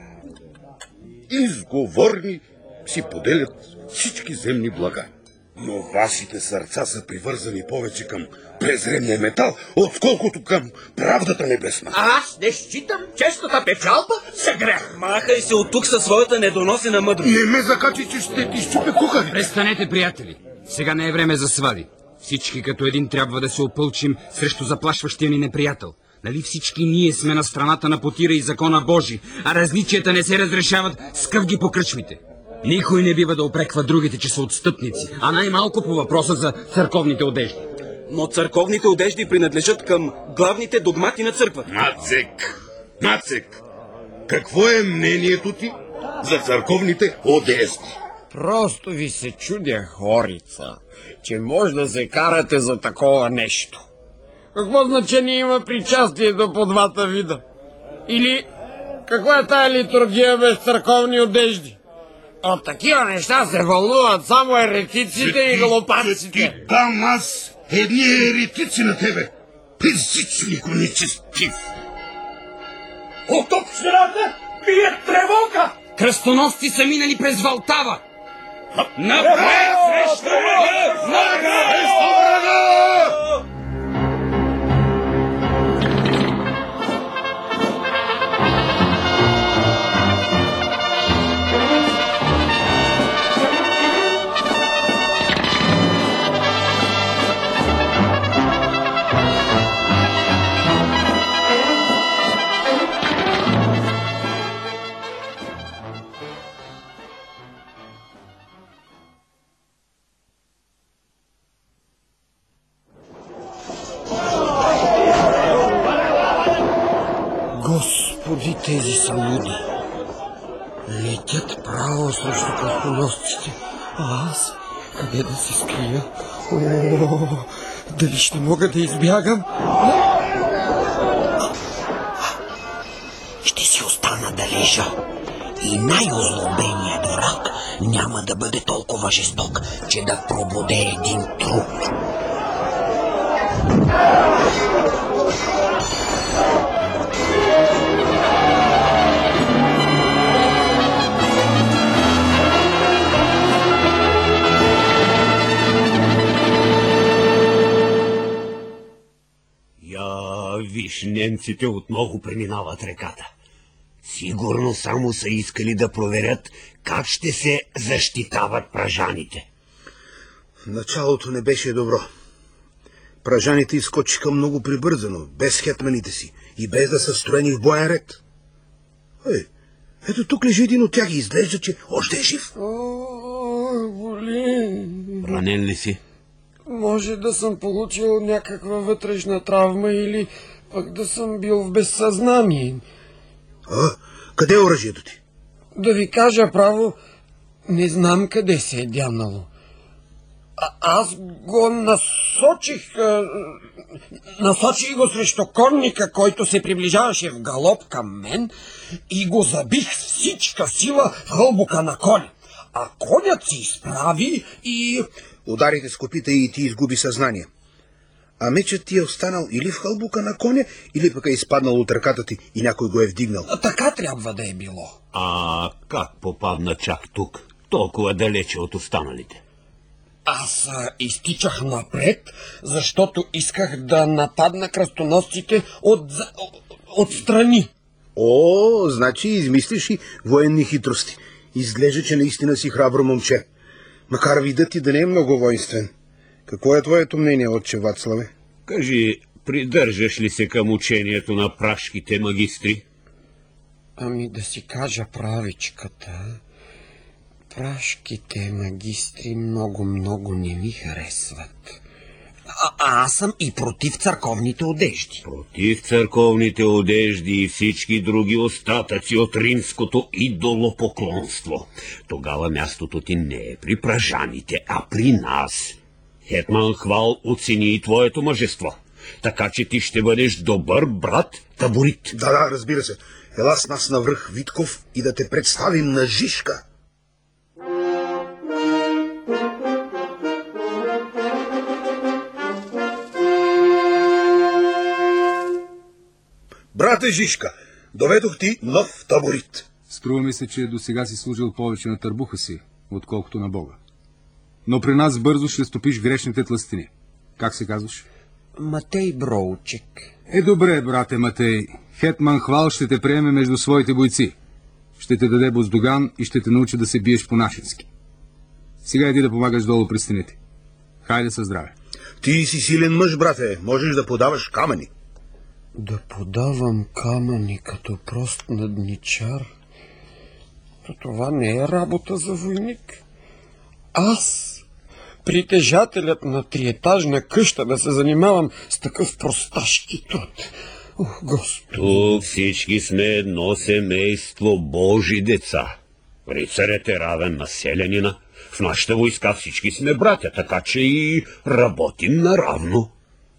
Изговорни си поделят всички земни блага. Но вашите сърца са привързани повече към презрения метал, отколкото към правдата небесна. Аз не считам честната печалба за грех. Махай се от тук със своята недоносена мъдрост. Не ме закачи, че ще ти щупя кухари. Престанете, приятели. Сега не е време за свади. Всички като един трябва да се опълчим срещу заплашващия ни неприятел. Нали всички ние сме на страната на потира и закона Божи, а различията не се разрешават с къвги по кръчмите. Никой не бива да опреква другите, че са отстъпници, а най-малко по въпроса за църковните одежди. Но църковните одежди принадлежат към главните догмати на църквата. Мацек, Мацек, какво е мнението ти за църковните одежди? Просто ви се чудя, хорица, че може да се карате за такова нещо. Какво значение има причастието по двата вида? Или каква е тая литургия без църковни одежди? От такива неща се вълнуват само еретиците и глупаците. Ти дам аз едни еретици на тебе, пизичнико нечестив. От общината бие тревога! Кръстоносци са минали през Валтава! Напред срещу врага! Напред срещу врага! Господи, тези са луди. Летят право срещу кръстоносците. А аз къде да се скрия? О, дали ще мога да избягам? Ще си остана да лежа. И най-озлобеният враг няма да бъде толкова жесток, че да пробуде един труп. Виж, немците отново преминават реката. Сигурно само са искали да проверят как ще се защитават пражаните. Началото не беше добро. Пражаните изскочиха много прибързано, без хетманите си и без да са строени в боен ред. Ей, ето тук лежи един от тях и изглежда, че още е жив. О, боли. Ранен ли си? Може да съм получил някаква вътрешна травма или пък да съм бил в безсъзнание. А, къде е оръжието ти? Да ви кажа право, не знам къде се е дянало. А, аз го насочих, а, насочих го срещу конника, който се приближаваше в галоп към мен и го забих с всичка сила в хълбука на коня. А конят се изправи и... Ударите с копита и ти изгуби съзнание. А мечът ти е останал или в хълбука на коня, или пък е изпаднал от ръката ти и някой го е вдигнал. А така трябва да е било. А как попадна чак тук, толкова далече от останалите? Аз а, изтичах напред, защото исках да нападна кръстоносците от, от страни. О, значи измислиш и военни хитрости. Изглежда, че наистина си храбро момче. Макар видът ти да не е много воинствен. Какво е твоето мнение, отче Вацлаве? Кажи, придържаш ли се към учението на пражските магистри? Ами да си кажа правичката, пражските магистри много-много не ми харесват. А, а аз съм и против църковните одежди. Против църковните одежди и всички други остатъци от римското идолопоклонство. Тогава мястото ти не е при пражаните, а при нас. Хетман Хвал оцени и твоето мъжество. Така че ти ще бъдеш добър брат Таборит. Да, да, разбира се. Ела с нас навръх Витков и да те представим на Жишка. Брате Жишка, доведох ти нов Таборит. Струва ми се, че до сега си служил повече на търбуха си, отколкото на Бога. Но при нас бързо ще стопиш грешните тлъстини. Как се казваш? Матей Броучек. Е, добре, брате Матей. Хетман Хвал ще те приеме между своите бойци. Ще те даде буздоган и ще те научи да се биеш по-нашенски. Сега иди да помагаш долу при стените. Хайде със здраве. Ти си силен мъж, брате. Можеш да подаваш камъни. Да подавам камъни като прост надничар? То това не е работа за войник. Аз, притежателят на триетажна къща, да се занимавам с такъв просташки труд. Ох, Господи! Тук всички сме едно семейство Божи деца. Рицарят е равен на селянина. В нашата войска всички сме братя, така че и работим наравно.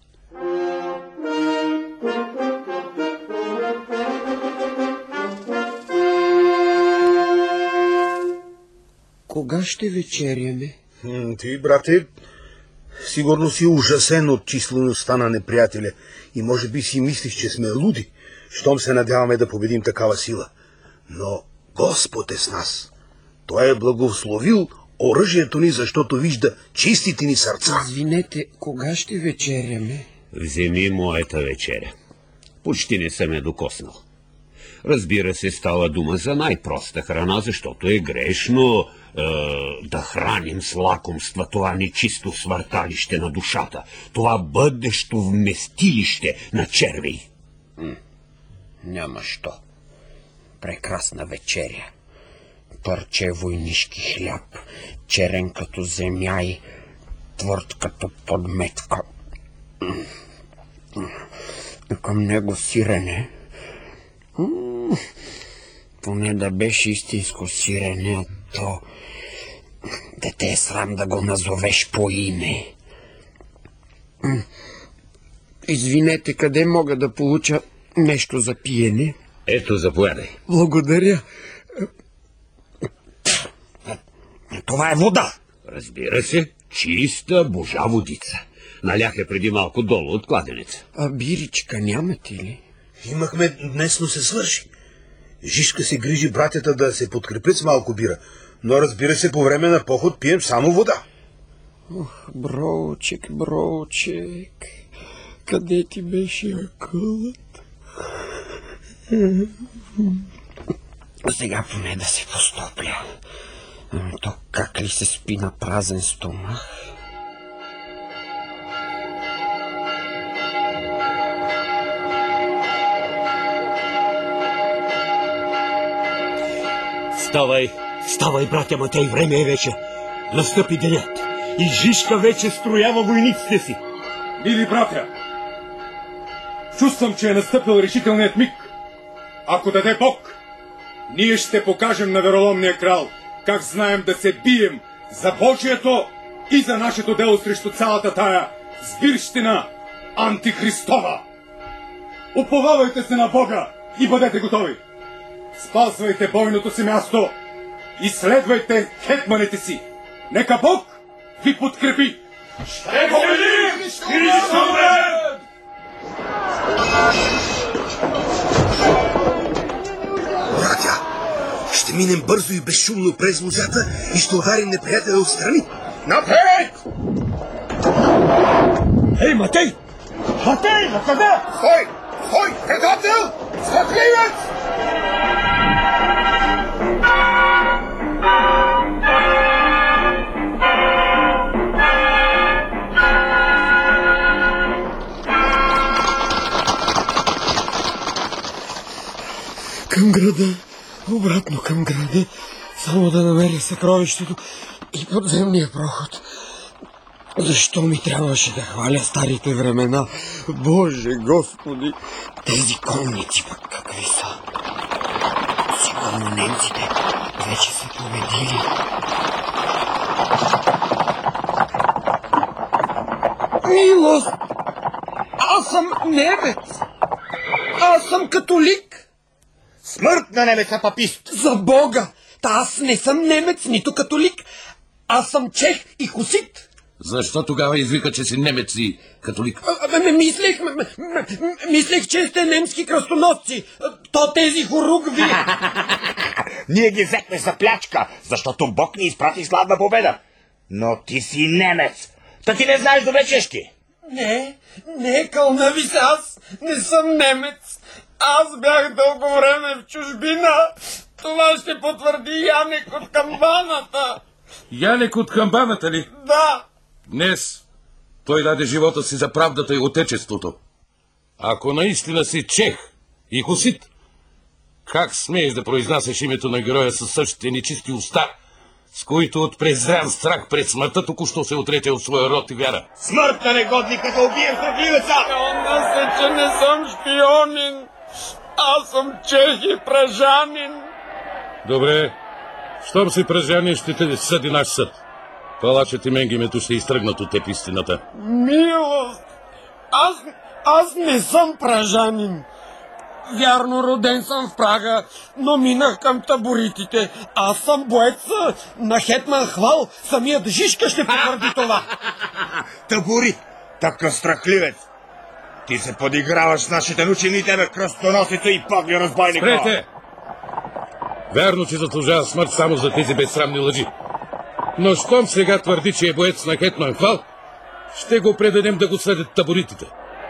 Кога ще вечеряме? Ти, брате, сигурно си ужасен от числеността на неприятеля и може би си мислиш, че сме луди, щом се надяваме да победим такава сила. Но Господ е с нас. Той е благословил оръжието ни, защото вижда чистите ни сърца. Извинете, кога ще вечеряме? Вземи моята вечеря. Почти не съм я докоснал. Разбира се, става дума за най-проста храна, защото е грешно е, да храним с лакомства това нечисто свърталище на душата, това бъдещо вместилище на червей. М, няма що. Прекрасна вечеря. Парче войнишки хляб, черен като земя и твърд като подметка. И към него сирене. М-м, поне да беше истинско сирене, то да те е срам да го назовеш по име. М, извинете, къде мога да получа нещо за пиене? Ето, заповядай. Благодаря. Това е вода. Разбира се, чиста божа водица. Налях е преди малко долу от кладенеца. А биричка нямате ли? Имахме днес, но се свърши. Жишка се грижи братята да се подкрепят с малко бира, но разбира се, по време на поход пием само вода. Ох, броучек, броучек, къде ти беше акълът? Сега поне да се постопля. Ами то как ли се спи на празен стомах? Ставай, ставай, братя Матей, време е вече. Настъпи денят и Жишка вече строява войниците си. Мили братя, чувствам, че е настъпил решителният миг. Ако даде Бог, ние ще покажем на вероломния крал как знаем да се бием за Божието и за нашето дело срещу цялата тая сбирщина антихристова. Уповавайте се на Бога и бъдете готови. Спазвайте бойното си място и следвайте хетманите си. Нека Бог ви подкрепи. Ще победим! Ще умрем! Братя, ще минем бързо и безшумно през лозята и ще ударим неприятеля отстрани. Напред! Ей, Матей! Матей, на къде? Стой! Стой! Предател! Светливец! Към града, обратно към града, само да намеря съкровището и подземния проход. Защо ми трябваше да хваля старите времена? Боже, Господи! Тези конници пък какви са? Сигурно немците вече са победили. Милост! Аз съм немец! Аз съм католик! Смърт на немеца папист! За Бога! Та аз не съм немец, нито католик. Аз съм чех и хусит. Защо тогава извика, че си немец и католик? А, м- мислех, м- м- мислех, че сте немски кръстоносци. То тези хоругви. Ние ги взехме за плячка, защото Бог ни изпрати славна победа. Но ти си немец. Та ти не знаеш добре чешки. Не, не, кълна ви се, аз не съм немец. Аз бях дълго време в чужбина. Това ще потвърди Янек от камбаната. Янек от камбаната ли? Да. Днес той даде живота си за правдата и отечеството. Ако наистина си чех и хусит, как смееш да произнасяш името на героя със същите нечисти уста, с които от презрян страх пред смъртта току-що се отрече от своя род и вяра? Смърт на негодника да убие врагливеца! Кълна се, че не съм шпионин. Аз съм чех и пражанин. Добре, щом си пражанин, ще те съди наш съд. Палачът и Менгимето ще изтръгнат от теб истината. Милост! Аз, аз не съм пражанин. Вярно, роден съм в Прага, но минах към таборитите. Аз съм боец на хетман Хвал. Самият Жишка ще потвърди това. Табори! Такъв страхливец! Ти се подиграваш с нашите учени, тебе кръстоносица и погли разбойник! Спрете! Вярно, че заслужава смърт само за тези безсрамни лъжи. Но щом сега твърди, че е боец на Хетман Хвал, ще го предадем да го съдят таборитите.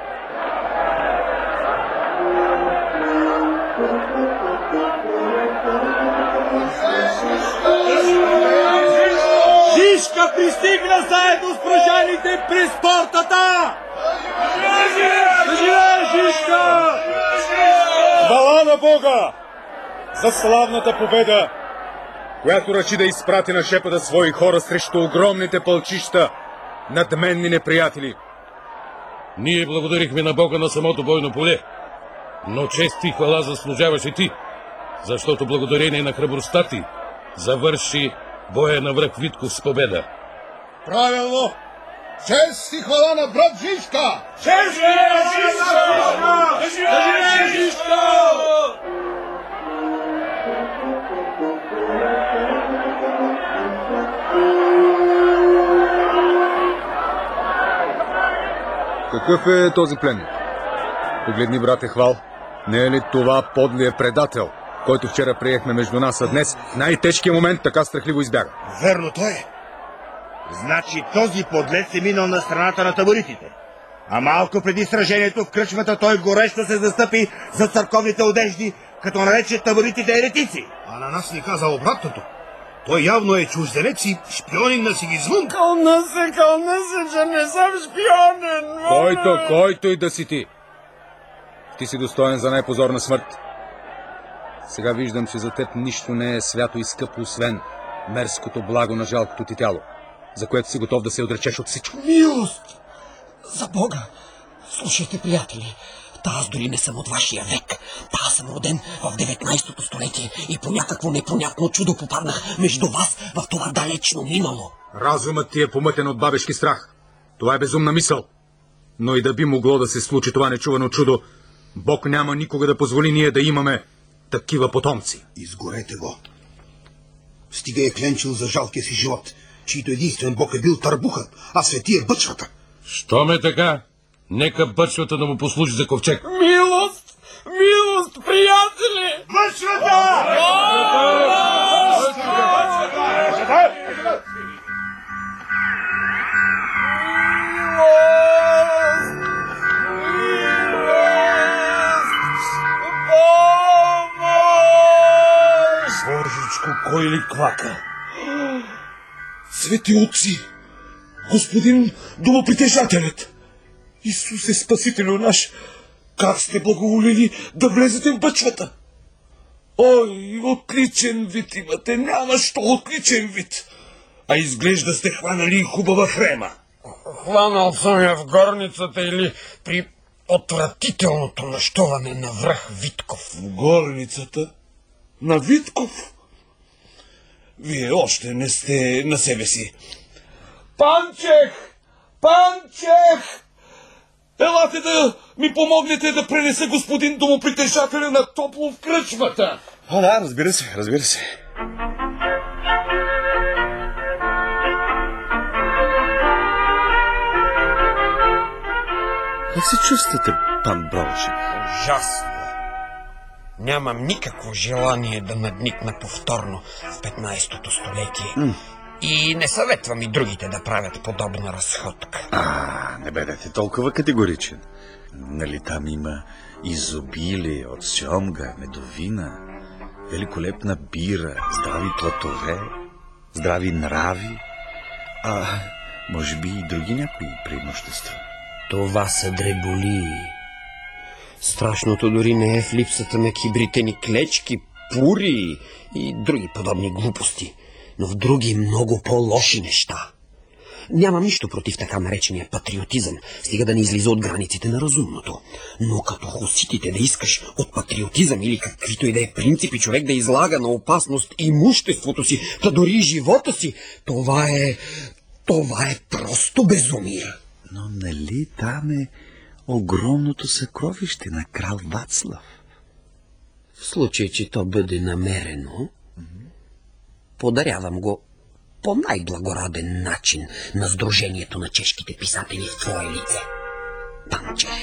Жишка пристигна заедно с пръжаните през портата! Да живее Жишка! Хвала на Бога за славната победа, която ръчи да изпрати на шепата свои хора срещу огромните пълчища, надменни неприятели. Ние благодарихме на Бога на самото бойно поле, но чест и хвала заслужаваш и ти, защото благодарение на храбростта ти завърши боя на враг Витков с победа. Правилно! Чест и хвала на брат Жишка! Чест и хвала на Жишка! Да живее Жишка! Какъв е този пленник? Погледни, брате Хвал. Не е ли това подлия предател, който вчера приехме между нас, а днес най-тежкият момент така страхливо избяга? Верно той е. Значи този подлец е минал на страната на таборитите. А малко преди сражението в кръчмата той горещо се застъпи за църковните одежди, като нарече таборитите еретици. А на нас ни каза обратното. Той явно е чужденец и шпионин на Сигизмунд. Кълна се, кълна се, че не съм шпионен! Който, който и да си ти. Ти си достоен за най-позорна смърт. Сега виждам, че за теб нищо не е свято и скъпо, освен мерзкото благо на жалкото ти тяло, за което си готов да се отречеш от всичко. Милост! За Бога! Слушайте, приятели, та аз дори не съм от вашия век. Та аз съм роден в деветнайсетото столетие и по някакво непонятно чудо попаднах между вас в това далечно минало. Разумът ти е помътен от бабешки страх. Това е безумна мисъл. Но и да би могло да се случи това нечувано чудо, Бог няма никога да позволи ние да имаме такива потомци. Изгорете го. Стига е кленчил за жалкия си живот, чийто единствен Бог е бил търбухът, а светия бъчвата. Що ме така? Нека бъчвата да му послужи за ковчег. Милост! Милост, приятели! Бъчвата! Божичко, кой ли квака? Свети отци, господин домопритежателят, Исусе Спасителю наш, как сте благоволили да влезете в бъчвата? Ой, отличен вид имате, няма що отличен вид. А изглежда сте хванали хубава хрема. Хванал съм я в горницата или при отвратителното нощуване на връх Витков. В горницата? На Витков? Вие още не сте на себе си. Панчех! Панчех! Елате да ми помогнете да пренеса господин домопритежателя на топло в кръчмата. А, да, разбира се, разбира се. Как се чувствате, пан Броншек? Ужасно. Нямам никакво желание да надникна повторно в петнайсетото столетие. Mm. И не съветвам и другите да правят подобна разходка. А, не бъдете толкова категоричен. Нали там има изобилие от сьомга, медовина, великолепна бира, здрави платове, здрави нрави, а може би и други някои преимущества. Това са дреболии. Страшното дори не е в липсата на кибритени клечки, пури и други подобни глупости, но в други много по-лоши неща. Нямам нищо против така наречения патриотизъм, стига да не излиза от границите на разумното. Но като хуситите да искаш от патриотизъм или каквито и да е принципи човек да излага на опасност имуществото си, та дори и живота си, това е... това е просто безумие. Но нали там е огромното съкровище на крал Вацлав? В случай, че то бъде намерено, mm-hmm. подарявам го по най-благороден начин на Сдружението на чешките писатели в твое лице. Панчев.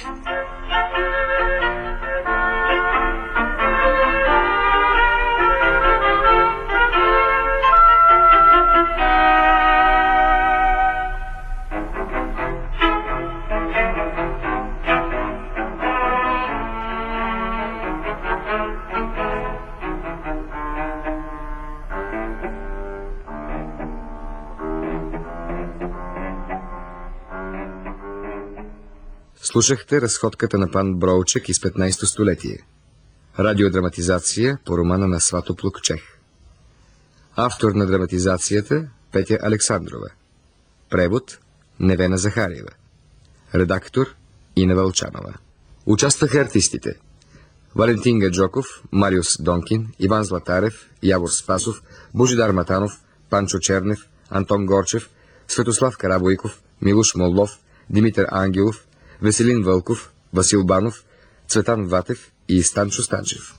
Слушахте разходката на пан Броучек из петнайсето столетие. Радиодраматизация по романа на Сватоплук Чех. Автор на драматизацията Петя Александрова. Превод Невена Захариева. Редактор Ина Вълчанова. Участваха артистите: Валентин Гаджоков, Мариус Донкин, Иван Златарев, Явор Спасов, Божидар Матанов, Панчо Чернев, Антон Горчев, Светослав Карабойков, Милуш Моллов, Димитър Ангелов, Веселин Вълков, Васил Банов, Цветан Ватев и Станчо Станчев.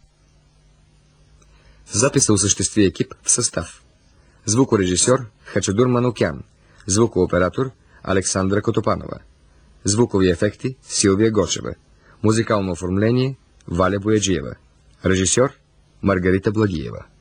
Записа осъществи екип в състав: звукорежисьор Хачадур Манукян, звукооператор Александра Котопанова, звукови ефекти Силвия Гочева, музикално оформление Валя Бояджиева, режисьор Маргарита Благиева.